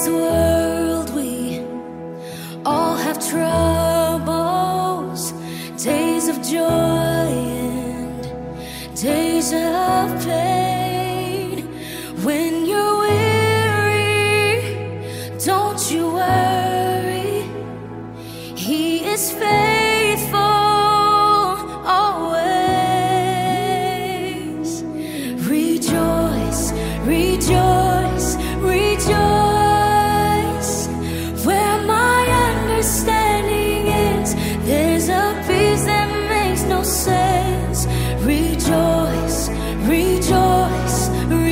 this world we all have troubles, days of joy and days of pain. When you're weary, don't you worry, He is faithful always. Rejoice, rejoice, rejoice. Where my understanding ends, there's a peace that makes no sense. Rejoice, rejoice,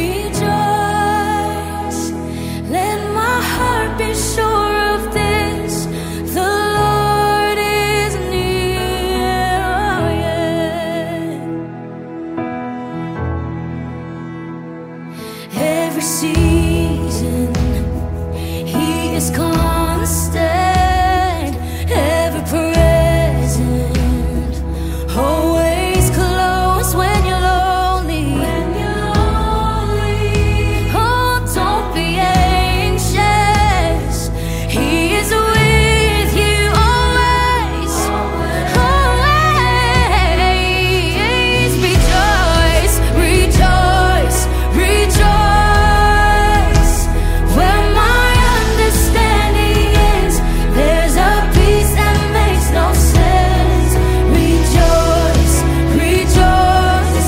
rejoice. Let my heart be sure of this: the Lord is near. Oh, yeah. Every season He is constant, ever present, always close when you're lonely. Oh, don't be anxious, He is with you always, always. Rejoice, rejoice, rejoice. Where my understanding ends, there's a peace that makes no sense. Rejoice, rejoice,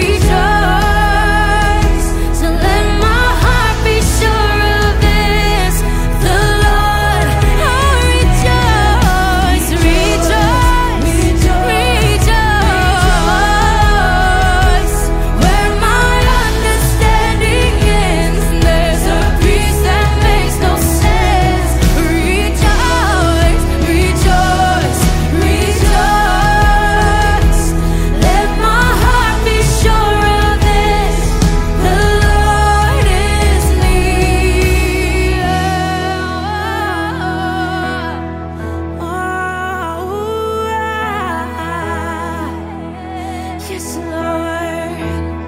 rejoice. So let my heart be sure of this: the Lord. Oh, rejoice, rejoice, rejoice. Where my understanding ends, there's a peace that makes no sense. Rejoice, rejoice, rejoice. Let my heart be sure of this: the Lord is near. Yes, Lord.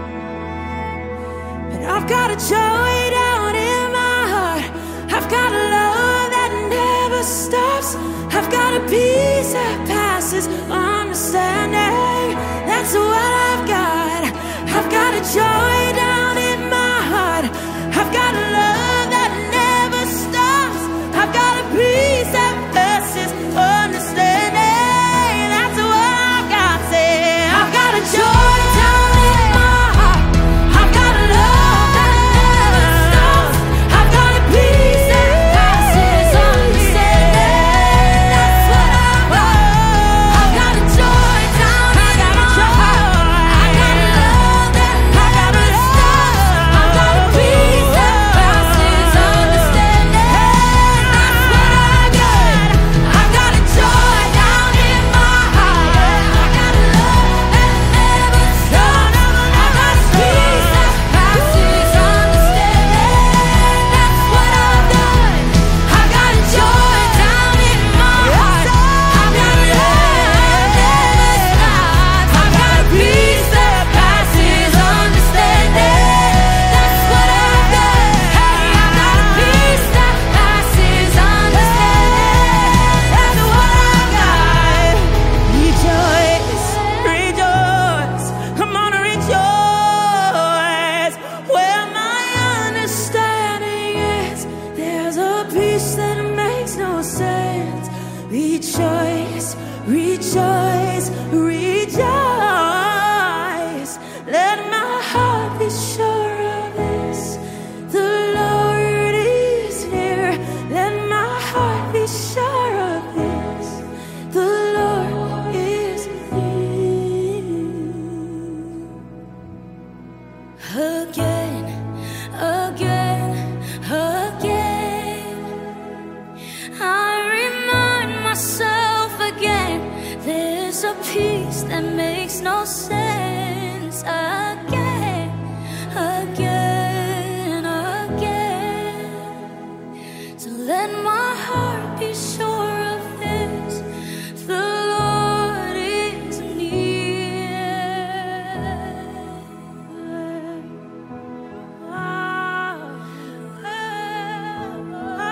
And I've got a joy down in my heart. I've got a love that never stops. I've got a peace that passes understanding. That's what I've got. I've got a joy down in my heart. I've got a love that never stops. I've got a peace that passes understanding. That's what I've got. Say, I've got a joy down in my heart. I've got a love that never stops. I've got a peace that passes understanding. That's what I've got. I've got a joy down in my heart. I've got a love that never stops. I've got a peace that passes understanding. That's what I've got. I've got a joy down in my heart. I've got a love that never stops. I've got a peace that passes understanding. That's what I've got. I've got a joy down in my heart. I've got a love that never stops. I've got a peace that passes understanding. That's what I've got. Hey, I've got a peace that passes understanding. That's what I've got. Rejoice, rejoice. Come on, rejoice. Where my understanding is, there's a peace that makes no sense. Rejoice, rejoice, rejoice. Let my heart be sure of this: the Lord is near. Let my heart be sure of this: the Lord is near. Again, again, again, I remind myself again, there's a peace that makes no sense. Again, again, again. So let my heart be sure of this: the Lord is near.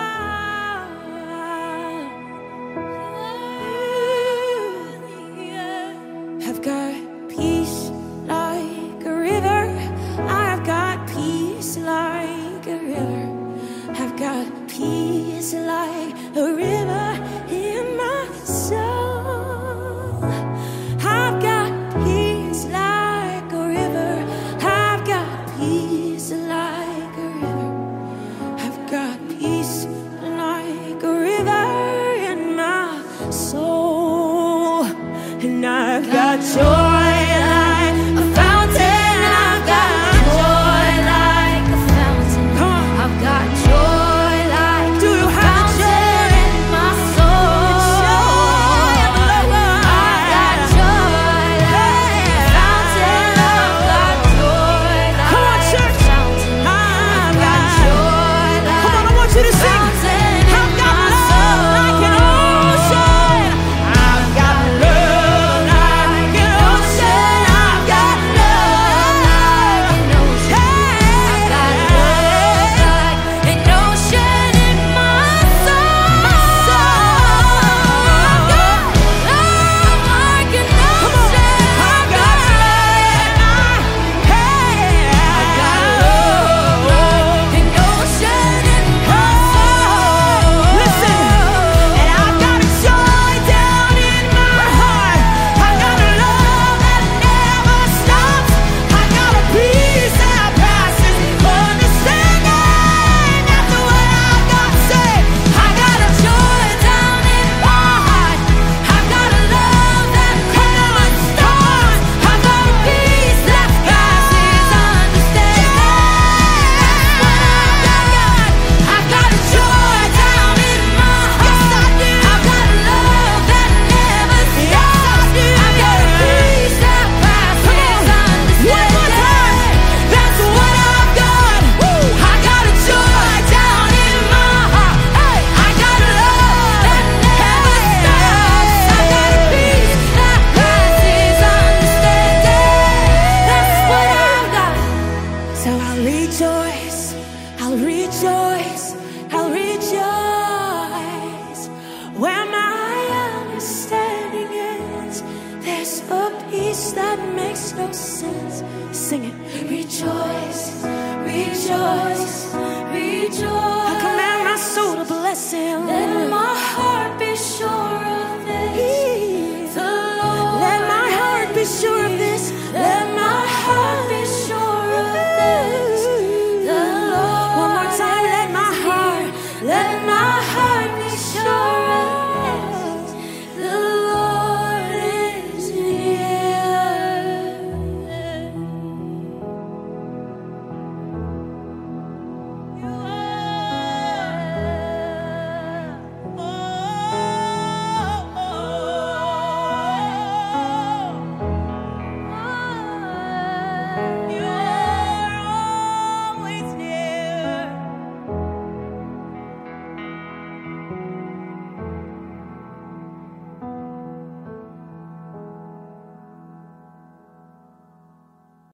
rejoice, I'll rejoice, I'll rejoice. Where my understanding ends, there's a peace that makes no sense. Sing it. Rejoice, rejoice, rejoice. I command my soul to bless him.